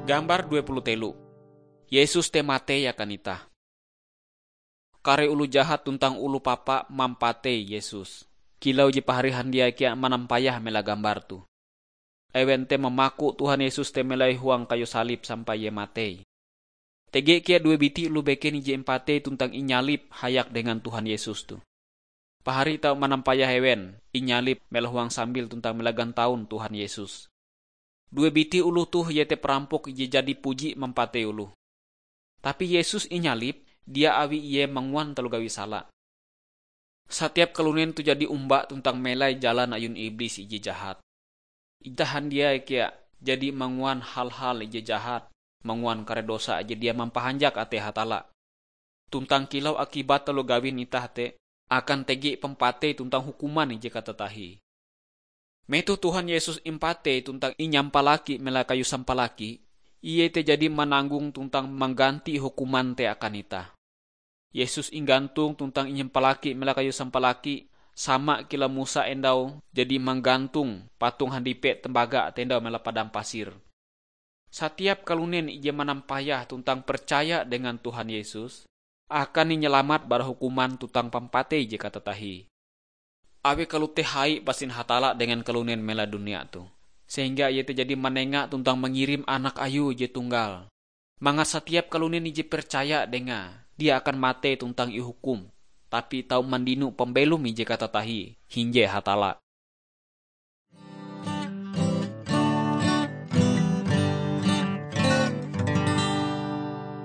Gambar 23. Yesus te mate akan ita. Kare ulu jahat tuntang ulu papa mampate Yesus. Kilau je paharihan dia kia manampayah mela gambar tu. Ewen te memaku Tuhan Yesus te melai huang kayu salib sampai ye mate. Tege kia dua biti ulu beken je empate tuntang inyalip hayak dengan Tuhan Yesus tu. Pahari tau manampayah ewen inyalip mela huang sambil tuntang melagan tahun Tuhan Yesus. Dua biti ulu tuh ye te perampok ye jadi puji mempate ulu. Tapi Yesus inyalip, dia awi ye manguan telu gawi salah. Setiap kelunen tu jadi umbak tuntang melai jalan ayun iblis ije jahat. Itahan dia kia jadi manguan hal-hal ije jahat, manguan kare dosa aja dia mampahanjak ate hatala. Tuntang kilau akibat telu gawin itah te akan tegi pempate tuntang hukuman ije kata tahi. Metu Tuhan Yesus impate tuntang inyampalaki mela kayu sampalaki, iye te jadi menanggung tuntang mengganti hukuman te akan ita. Yesus inggantung tuntang inyampalaki mela kayu sampalaki, sama kila Musa endau jadi menggantung patung handipe tembaga tendau mela padang pasir. Setiap kalunen ije manampayah tuntang percaya dengan Tuhan Yesus, akan nyelamat bar hukuman tuntang pempate ije kata tahi. Awe kalau te hai pasin hatala dengan kelunen mela dunia tu. Sehingga ia te jadi menengak tuntang mengirim anak ayu je tunggal. Manga setiap kalunen ije percaya denga, dia akan mate tuntang ihukum. Tapi tau mandinu pembelum ije kata tahi, hinje hatala.